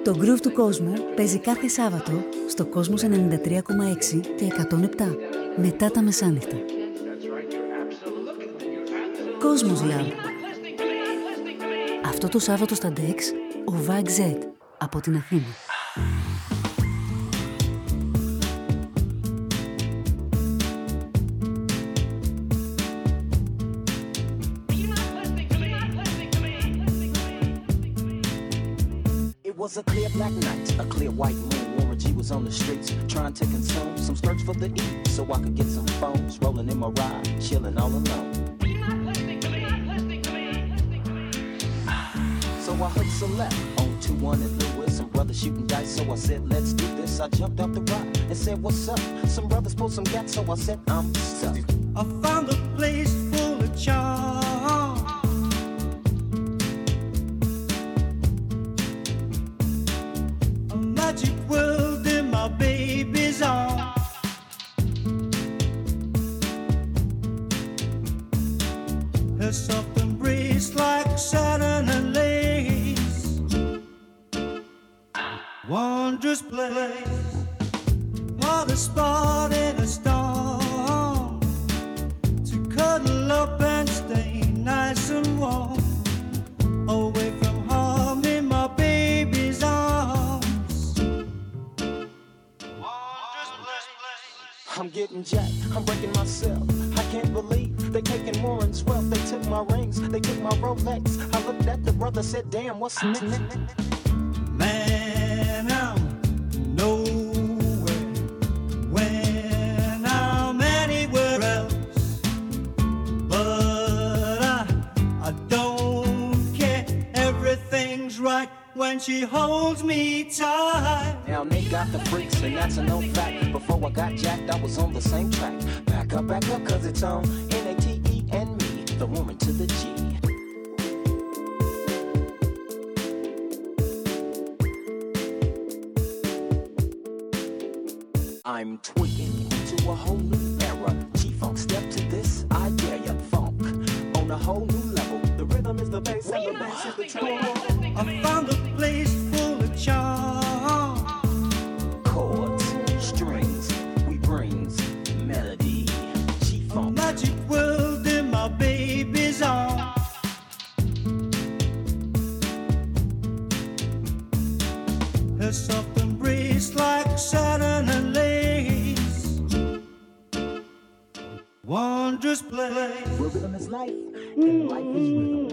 Το Groove του Cosmo παίζει κάθε Σάββατο στο Cosmos 93,6 και 107 μετά τα μεσάνυχτα. Cosmos Lab. Αυτό το Σάββατο στα DEX ο Vag Z από την Αθήνα. It was a clear black night, a clear white moon. Warren G was on the streets trying to consume some skirts for the E, so I could get some phones. Rolling in my ride, chilling all alone. So I hooked select on 2-1 and Lewis. Some brothers shooting dice, so I said, let's do this. I jumped off the rock and said, what's up? Some brothers pulled some gas, so I said, I'm stuck. I found a place full of charm. A magic world in my baby's arms. Her soft embrace like Saturn and lace. Wondrous place. What a spot in a storm. To cuddle up and stay nice and warm. Away from harm in my baby's arms. Wondrous place. I'm getting jacked, I'm breaking myself. I can't believe they taking Warren's wealth. They took my rings, they took my Rolex. I looked at the brother, said, damn, what's next? Man, I'm nowhere when I'm anywhere else. But I don't care. Everything's right when she holds me tight. Now they got the freaks, and that's a known fact. Before I got jacked, I was on the same track. Back up, cause it's on N-A-T-E and me, the woman to the G. I'm tweaking into a whole new era. G-Funk, step to this, I dare ya. Funk, on a whole new level. The rhythm is the bass and the bass is the treble. I found a place full of charm. Chords, strings, we brings melody. A G-Funk, magic world in my baby's arms. Her soft embrace like Saturn and lace. Wondrous place. rhythm is life, and life is rhythm.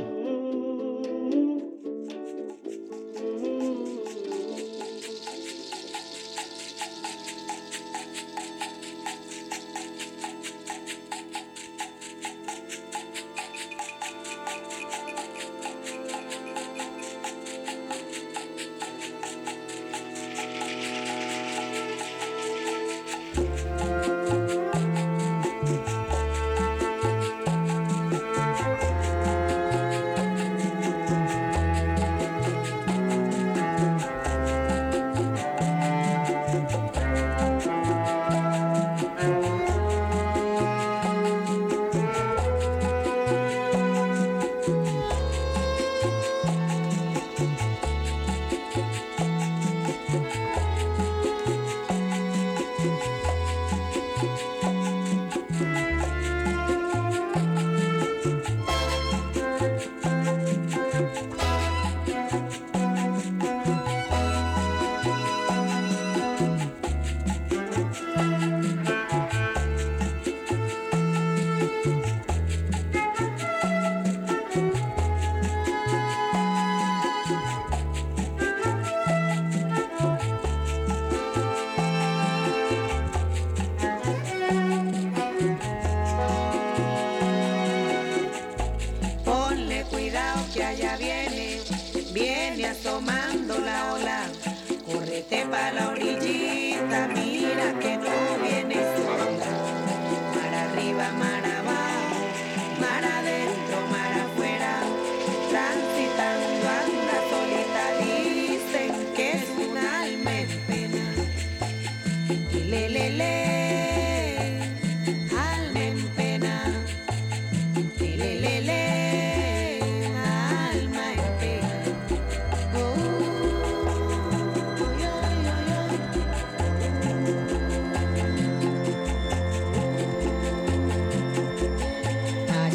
Alma en pena. Oh.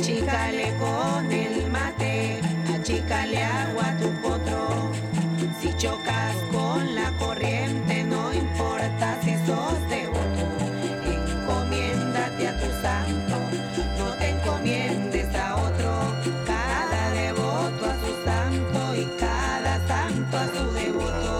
Achícale con el mate, achícale agua a tu potro. Si chocas con la corriente, no importa si sos devoto. Encomiéndate a tu santo, no te encomiendes a otro. Cada devoto a su santo y cada santo a su devoto.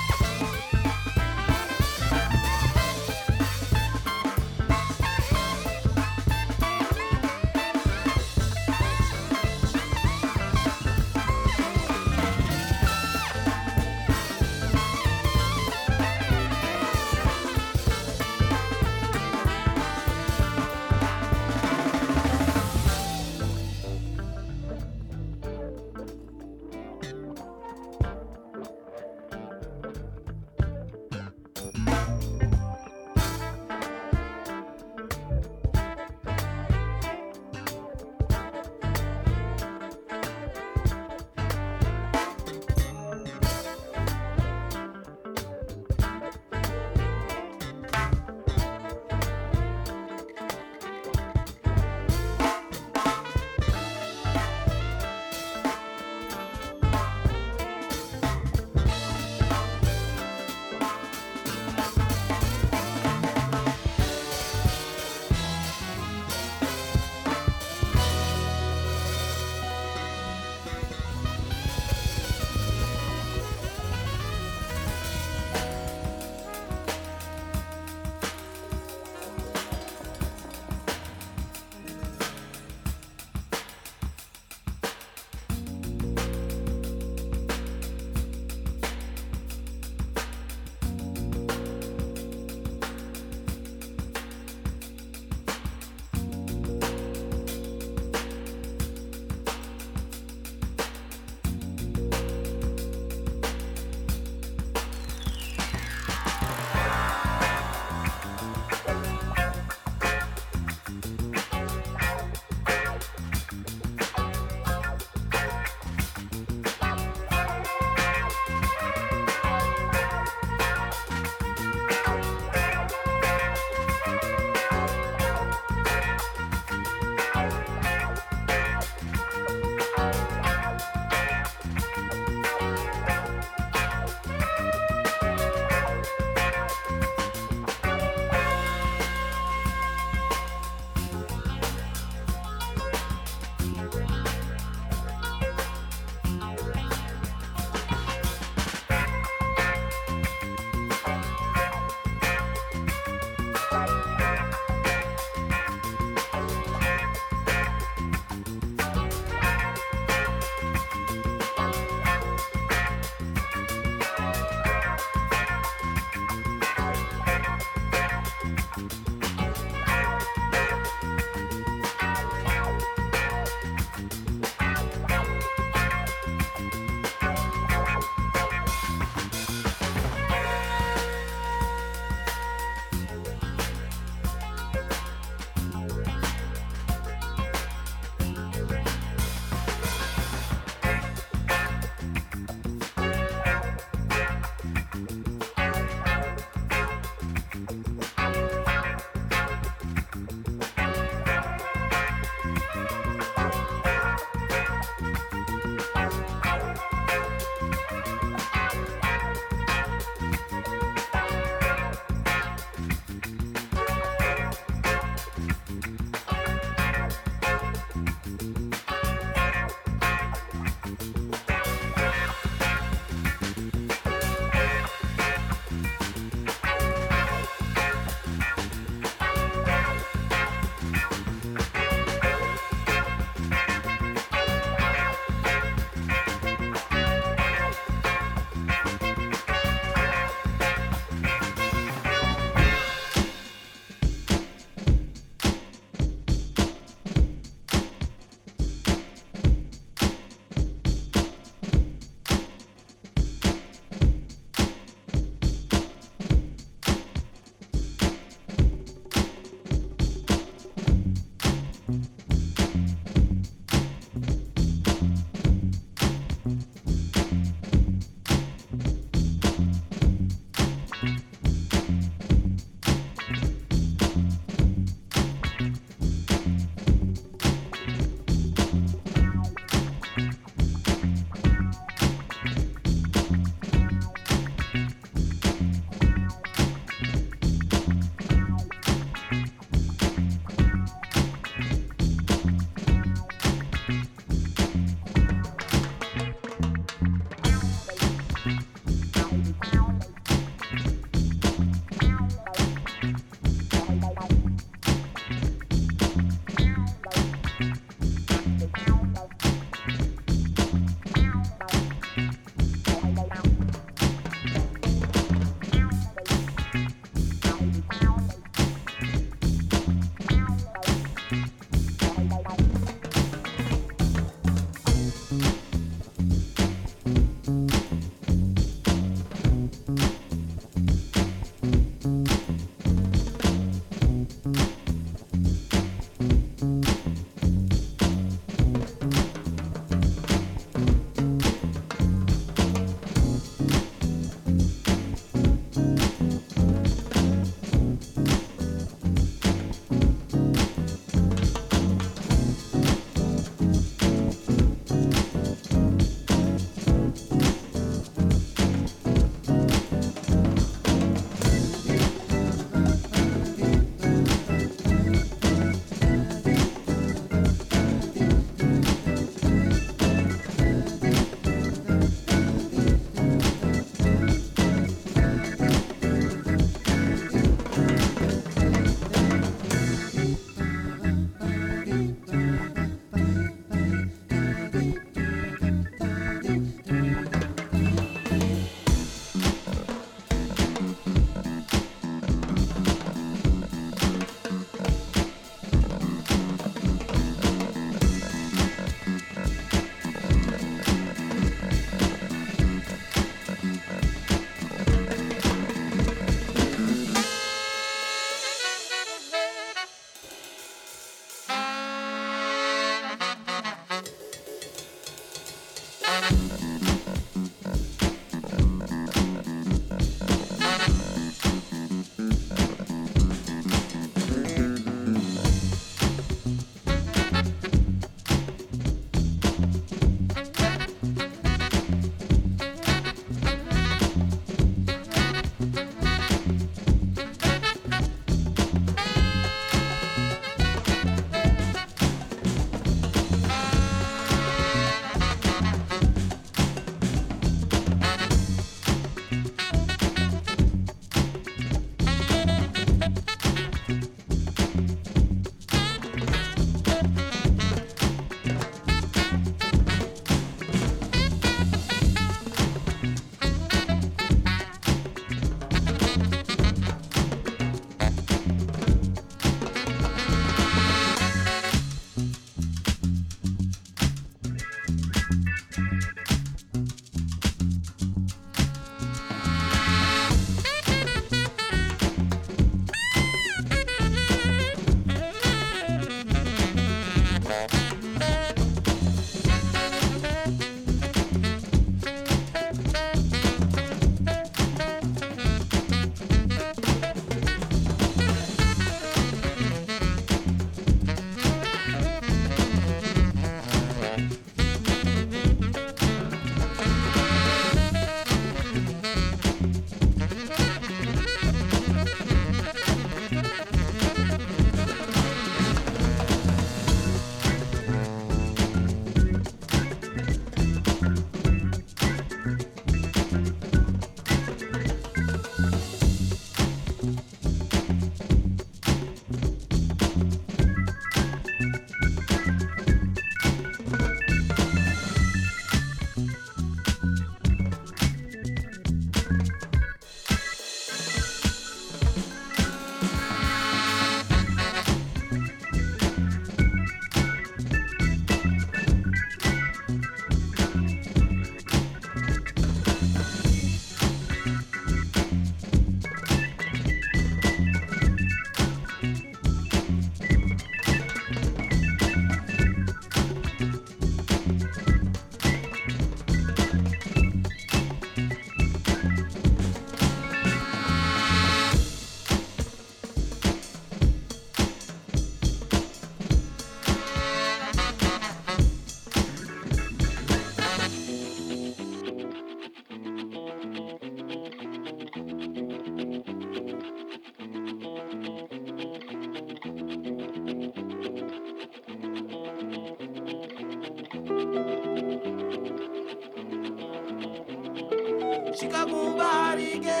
Shikakumbarige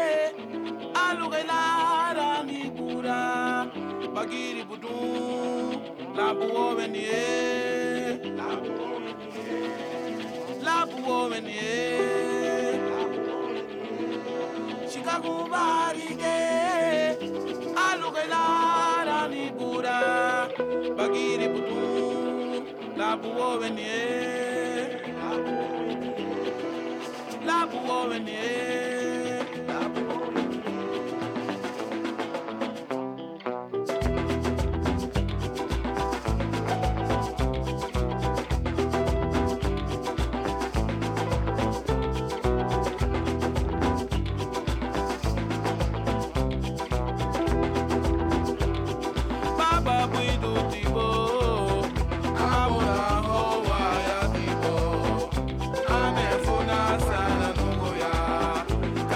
alugelara nibura bagiri budum labu ovenie Shikakumbarige alugelara nibura bagiri budum labu ovenie Labu ovenie, labu Baba buidu tibo, amuna hoa ya tibo, amefuna sana nugoya.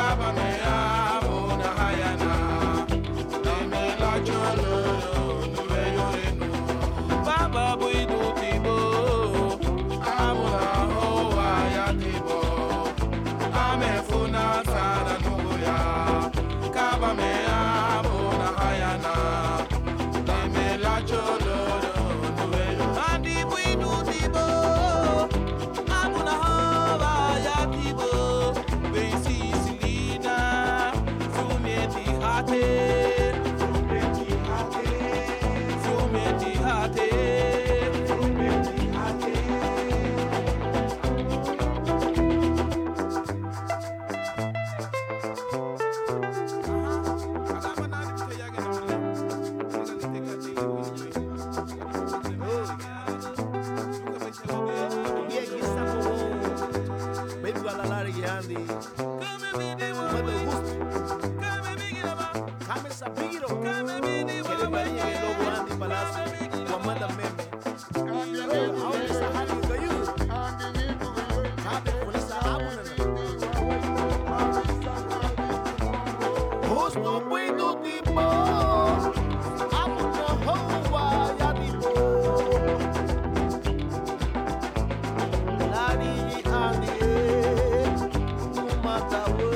mada meme. Aonde sa hali gayu. Habe polisa abunana. Hosto puido tipo. Abuna hoa ya tipo. Lani andi. Umatawe.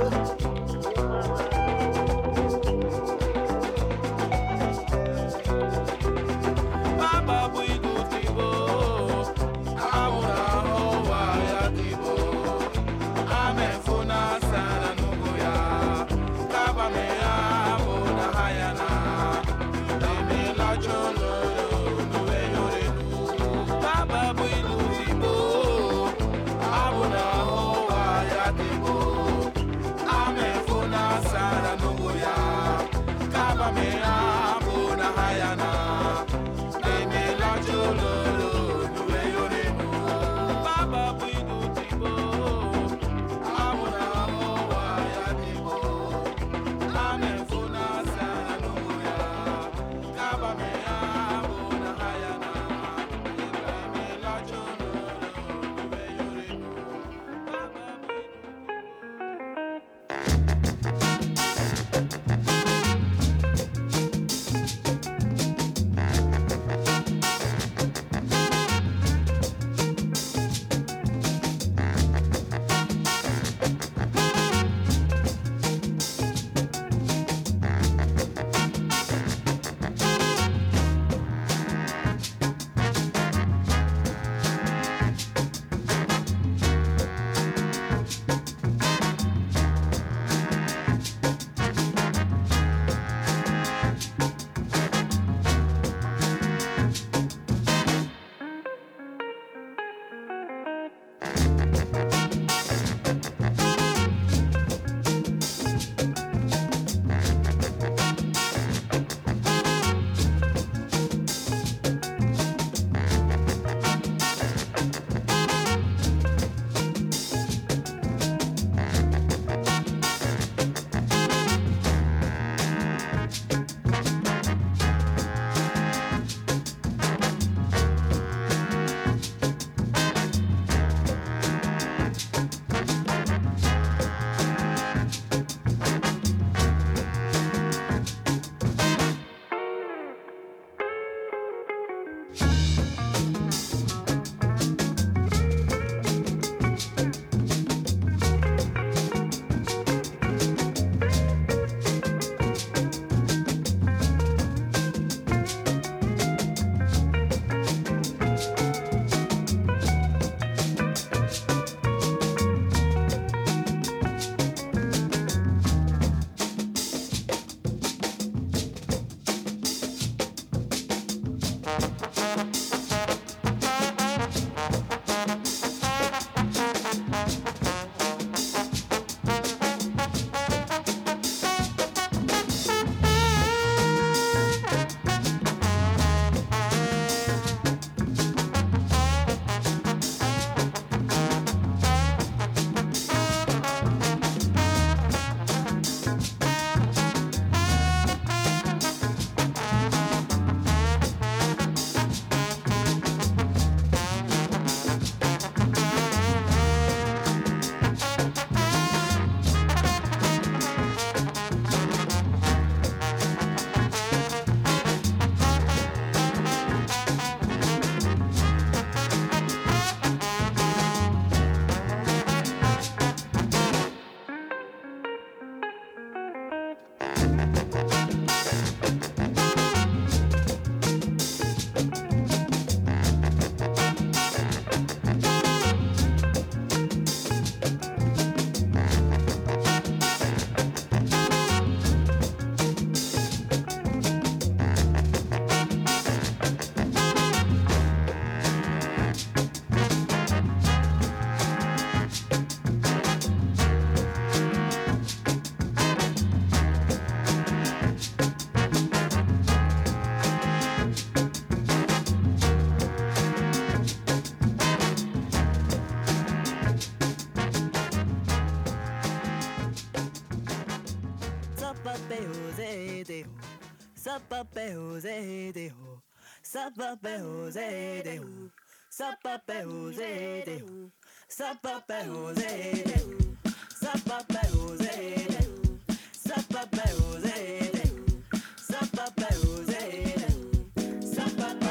Baba puido tipo. Abuna hoa ya tipo. Amefuna sana nuguya. Kaba me abuna hayana. Deme la cholo nuwe yore nu. Baba puido tipo. Abuna hoa ya tipo. Amefuna sana nuguya. Kaba me abuna hayana. Deme la cholo nuwe yore nu. Baba puido tipo. Abuna hoa ya tipo. Amefuna sana nuguya. Kaba me abuna hayana. Deme la cholo nuwe yore nu. Baba puido. Sapape Jose de Hu, Sapape Jose de Hu, Sapape Jose de Hu, Sapape Jose de Hu, Sapape Jose de Hu, Sapape Jose de Hu, Sapape.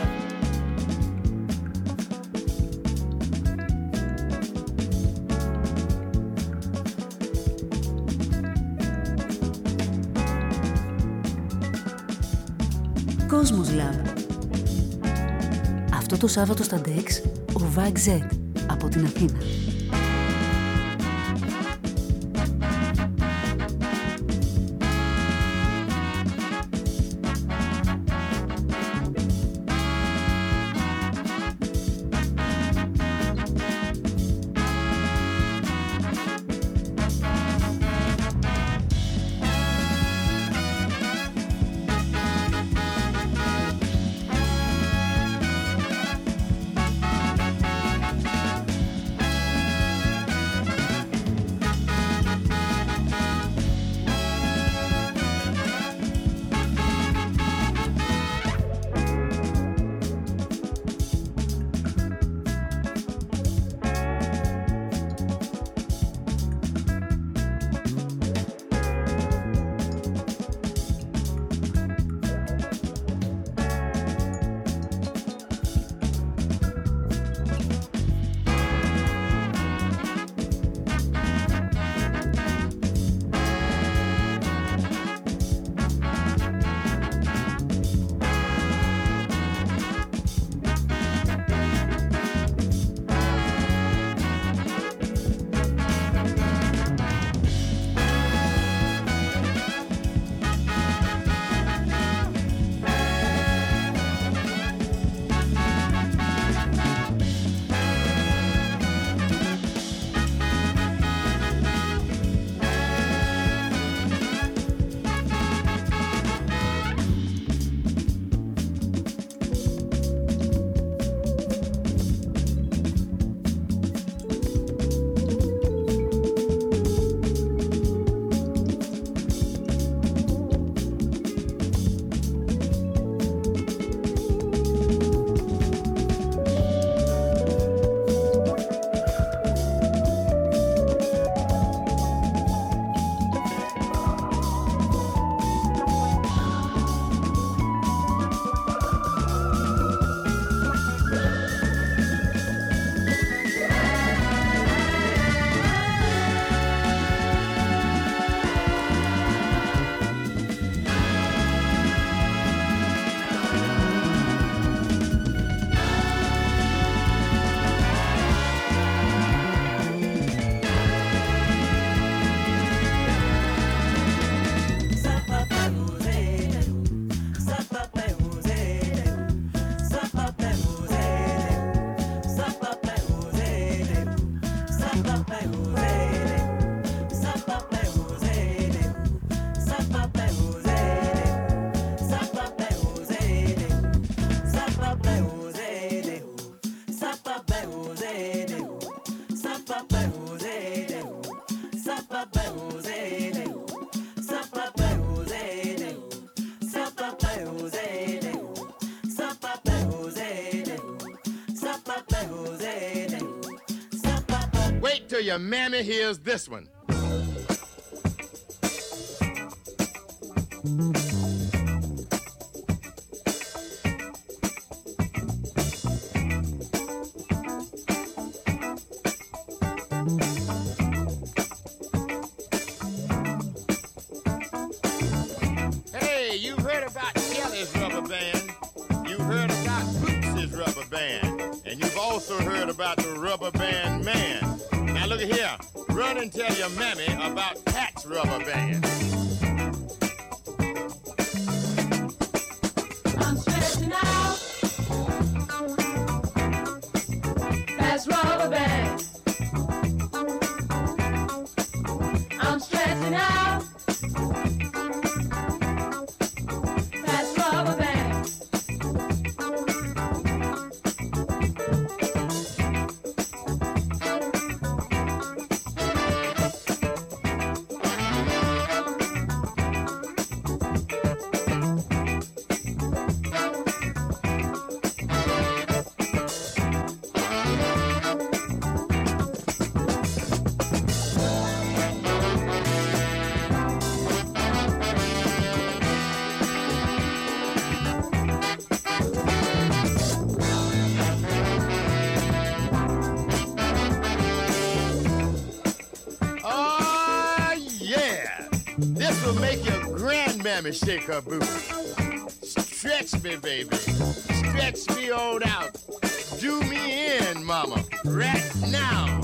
Κόσμος Lab. Αυτό το Σάββατο στα Dex, ο Vag Z από την Αθήνα. Wait till your mammy hears this one. Hey, you've heard about Kelly's rubber band. You've heard about Boots's rubber band. And you've also heard about the rubber band man. Now look at here. Run and tell your mammy about Pat's rubber band. I'm stretching out. That's rubber band. I'm stretching out. That's rubber band. mammy shake her booty. Stretch me, baby. Stretch me on out. Do me in, mama, right now.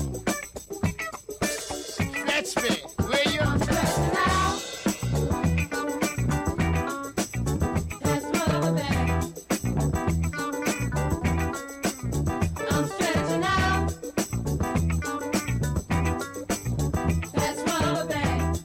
Stretch me, will you? I'm stretching out. That's rubber band. I'm stretching out. That's rubber band.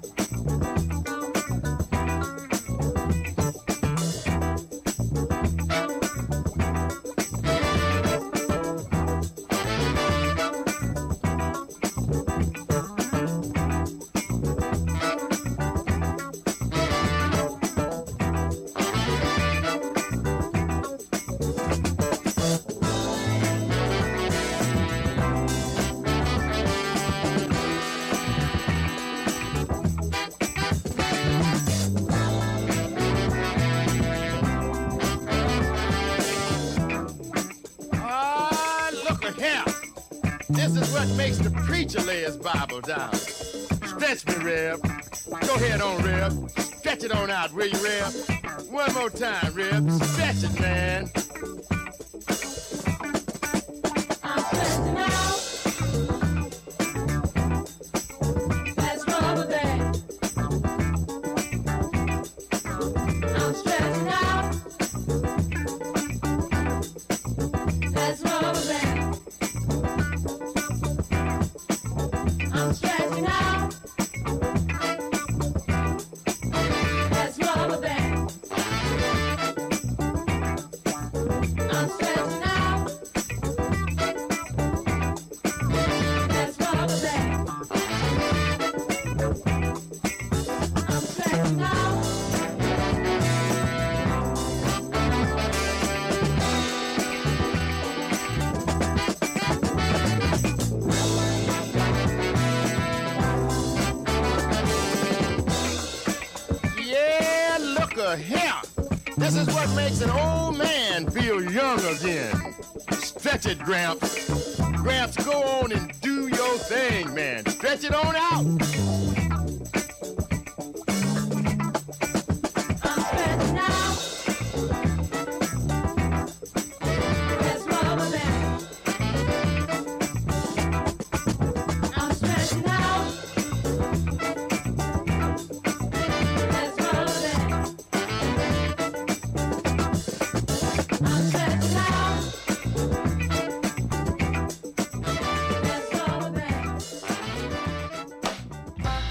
Ah, look at here. This is what makes the preacher lay his Bible down. Stretch me, Reb. Go ahead on, Reb. Stretch it on out, will you, Reb? One more time, Reb. Stretch it, man. I'm stretching out. That's rubber band. I'm stretching out. That's rubber band. I'm stretching out. That's rubber band. I'm stretching out. That's rubber band. I'm stretching out. Yeah, look here. This is what makes an old man feel young again. Stretch it, Gramps. Gramps, go on and do your thing, man. Stretch it on out. I'm stretching out. That's rubber band. I'm stretching out. That's rubber band. I'm stretching out. That's rubber band.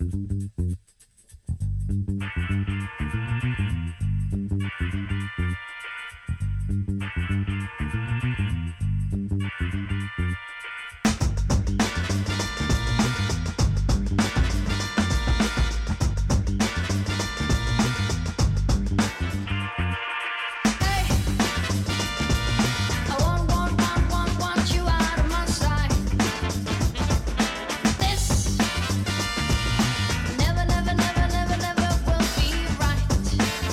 Want you out of my sight. This never will be right.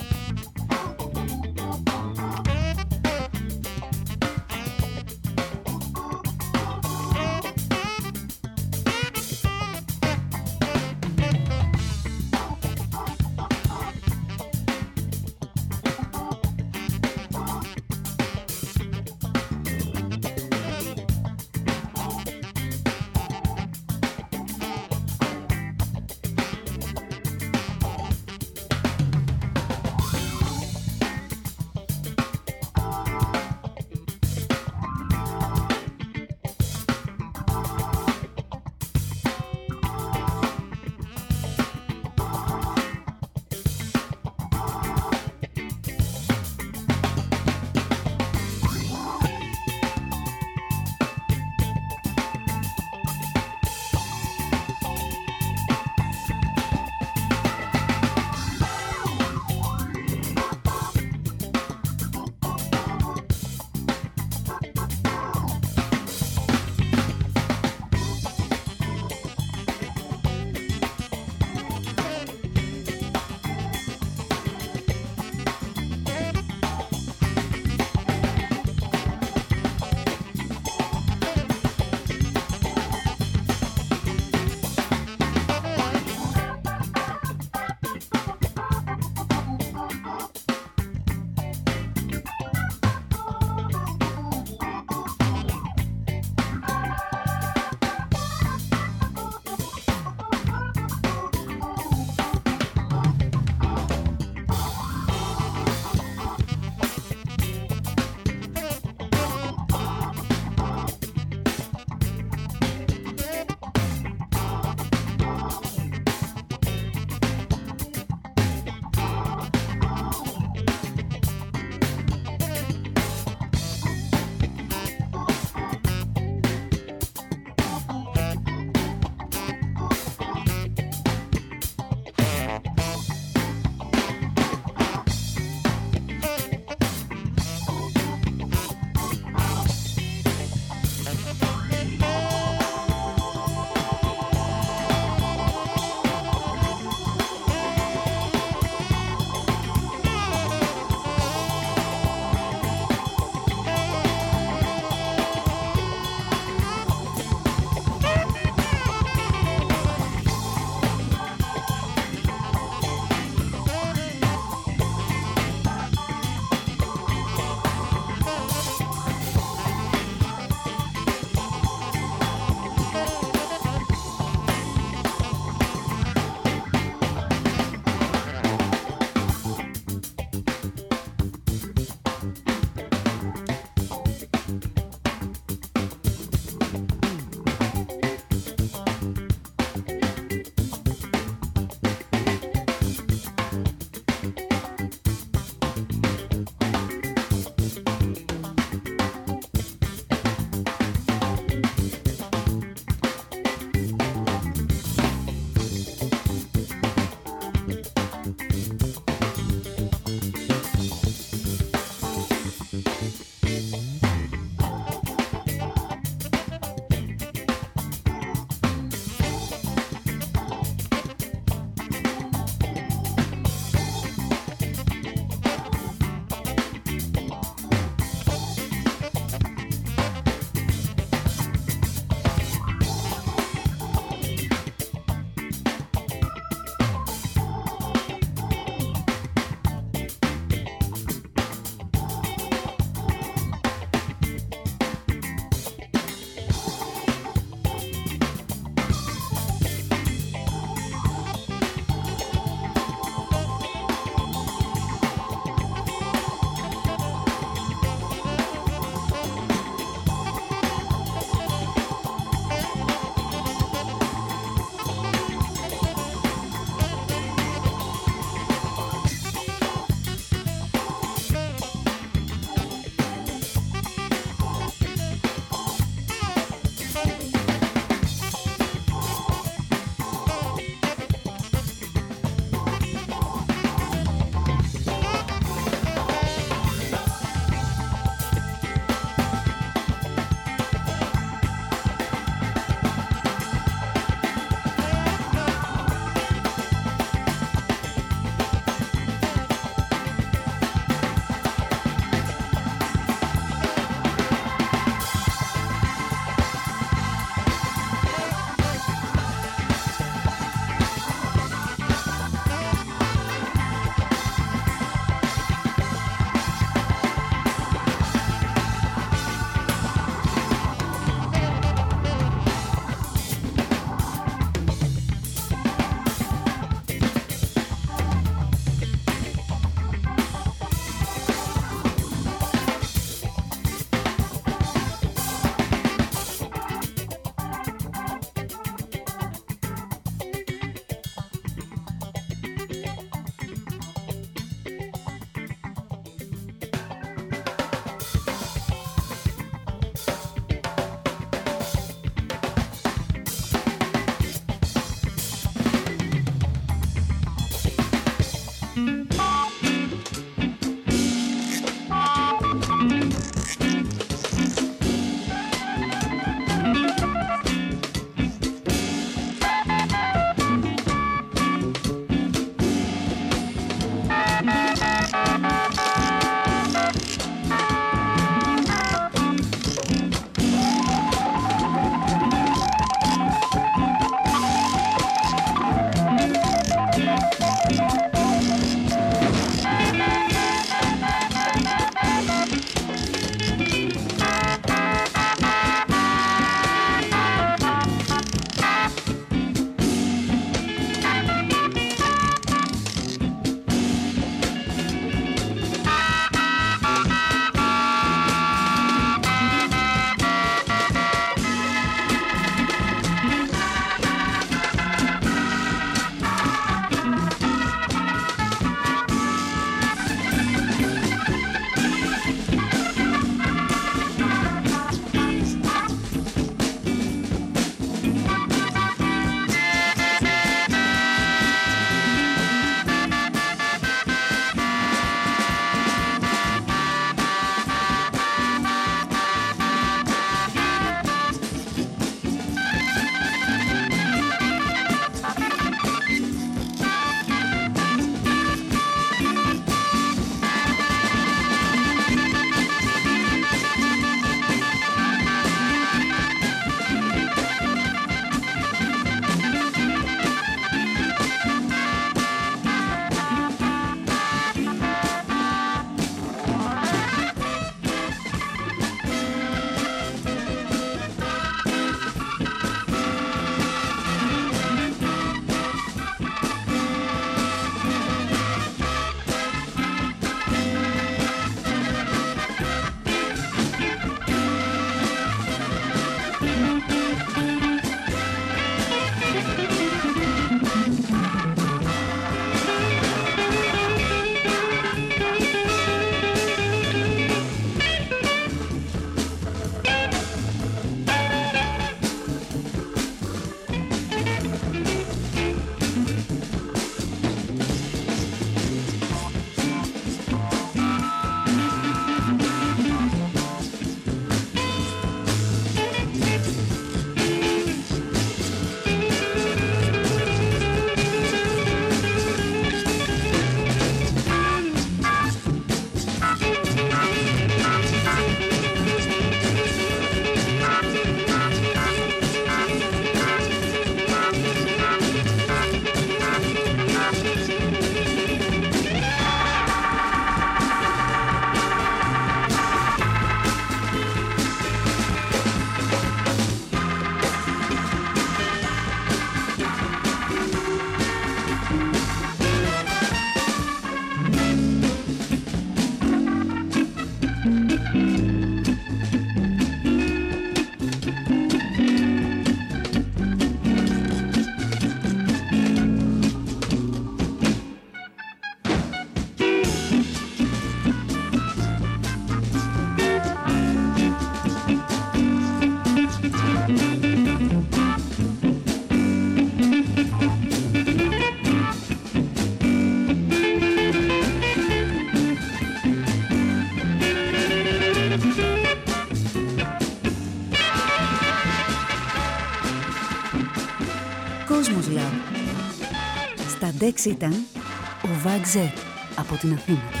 Στα Ντεξ ήταν ο Βαγζέ από την Αθήνα.